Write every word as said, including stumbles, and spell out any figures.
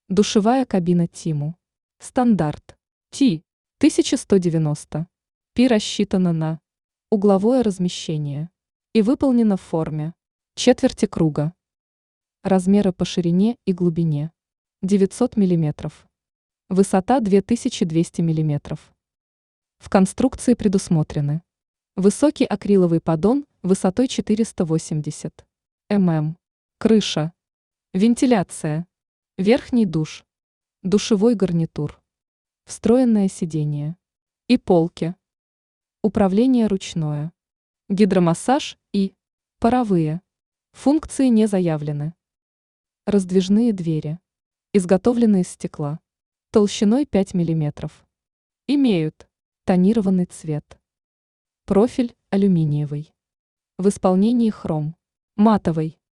Душевая кабина Тиму. Стандарт. Ти тысяча сто девяносто. Пи рассчитана на угловое размещение и выполнена в форме четверти круга. Размеры по ширине и глубине девятьсот миллиметров. Высота две тысячи двести миллиметров. В конструкции предусмотрены высокий акриловый поддон высотой четыреста восемьдесят миллиметров, крыша, вентиляция, верхний душ, душевой гарнитур, встроенное сиденье и полки, управление ручное, гидромассаж и паровые функции не заявлены. Раздвижные двери, изготовленные из стекла, толщиной пять миллиметров, имеют тонированный цвет. Профиль алюминиевый. В исполнении хром, матовый.